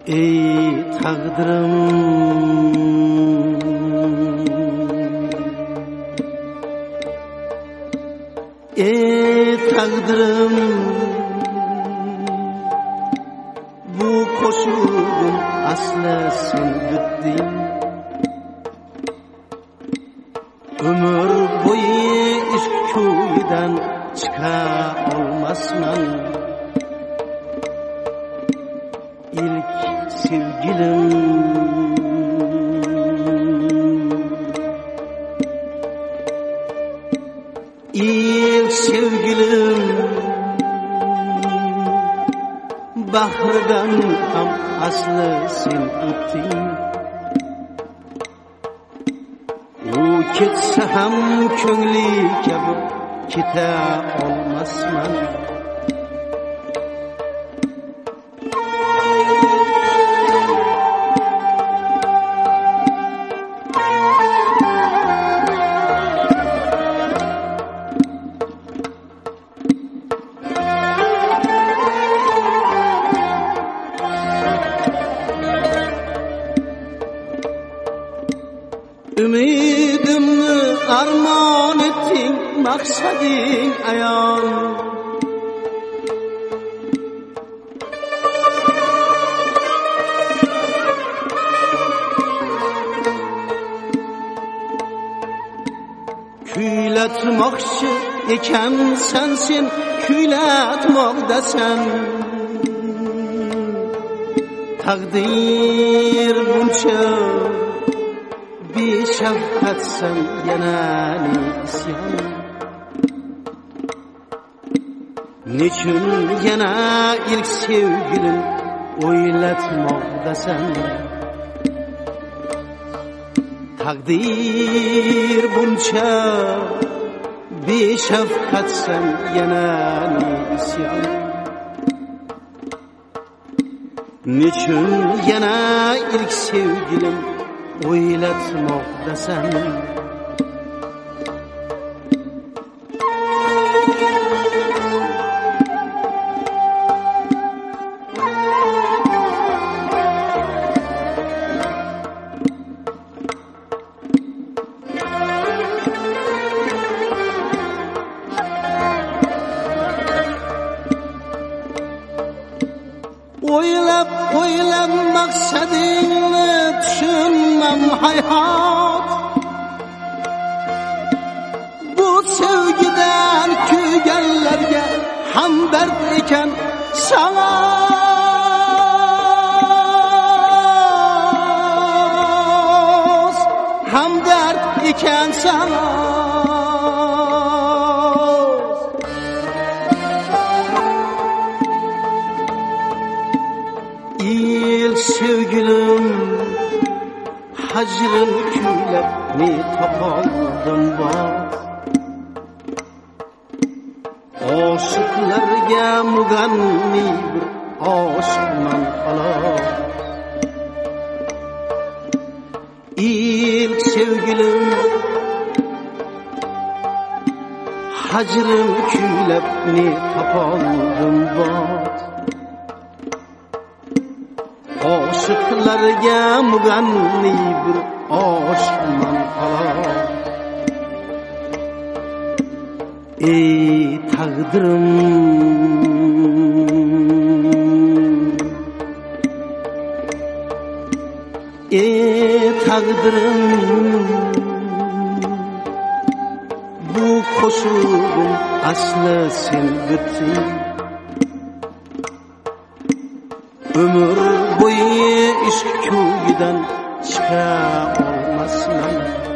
Ey taqdirim, ey taqdirim, bu qo'shig'im asli sen bitding. Ömür bo'yi ishq ko'yidan chiqa olmasman. İlk sevgilim, ilk sevgilim, bahridan ham asli sen o'tding. U ketsa ham ko'ngli kabi keta olmasman. Ümidimni armon etding, maqsading ayon. Kuylatmoqchi ekansan sen, kuylatmoqdasan. Taqdir buncha beshafqatsan, yana isyon. Nechun yana ilk sevgilim o'ylatmoqdasan. Taqdir buncha beshafqatsan, yana isyon. Nechun yana ilk sevgilim o'ylatmoqdasan. O'ylab maqsadingni tushunmam hayot. Bu sevgidan kuyganlarga hamdard ekan sana. Hamdard ekan sana. İlk sevgilim, hacrın küylep ne tapaldım bak. Aşıklarga muganni bir aşıkman halas. İlk sevgilim, hacrın küylep ne tapaldım bak. Aşıklarga muganni bir aşıkman halas. Ey taqdirim, ey taqdirim, bu qo'shig'im asli sen bitding. Ömür bo'yi ishq ko'yidan chiqa olmasman.